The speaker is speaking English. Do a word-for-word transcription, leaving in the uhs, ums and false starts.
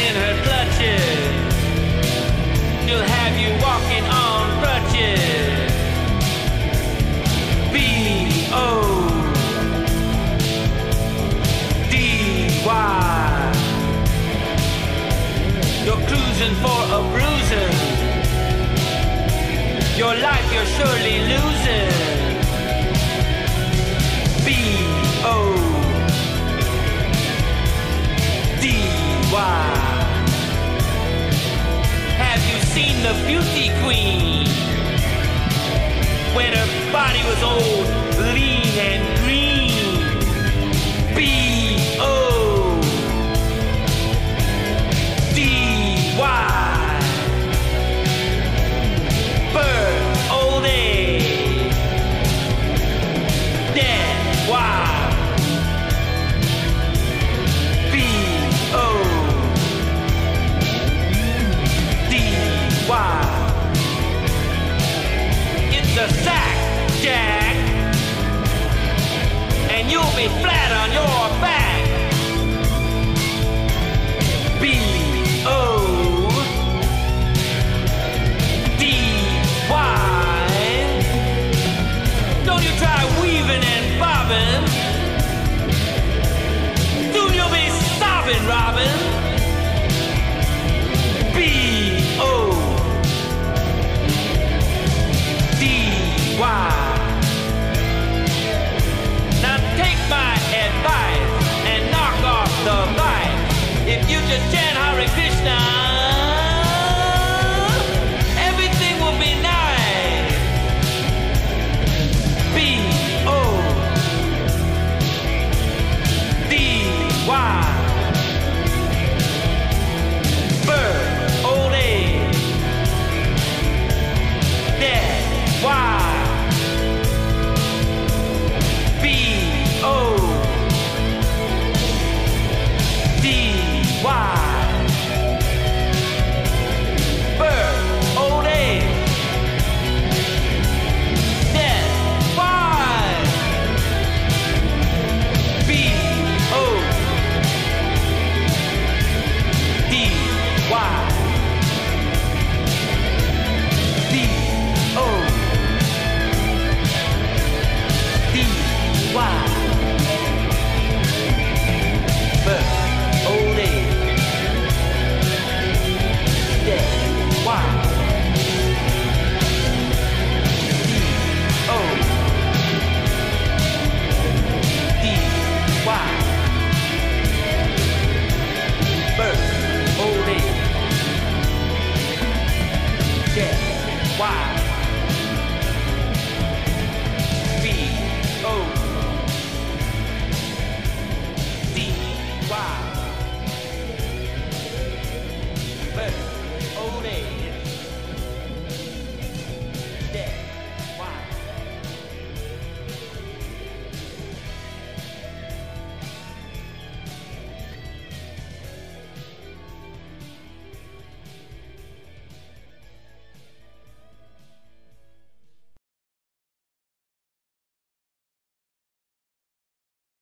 in her clutches. She'll have you walking on crutches. B O D Y. You're cruising for a bruising. Your life you're surely losing. B O D Y. Have you seen the beauty queen? When her body was old, lean and green. B O D Y. Birth, old age. Death, why? B O D Y. It's a sack, Jack, and you'll be flat on your back. B O D Y. Don't you try weaving and bobbing. Soon you'll be sobbing, Robin. B O D Y. Now take my advice and knock off the vice. If you just chant Hare Krishna,